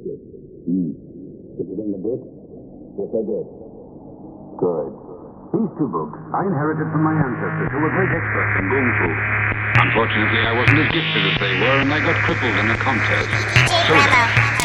it. Did you bring the book? Yes, I did. Good. These two books I inherited from my ancestors, who were great experts in Kung Fu. Unfortunately, I wasn't as gifted as they were, and I got crippled in a contest. Jake Ramo.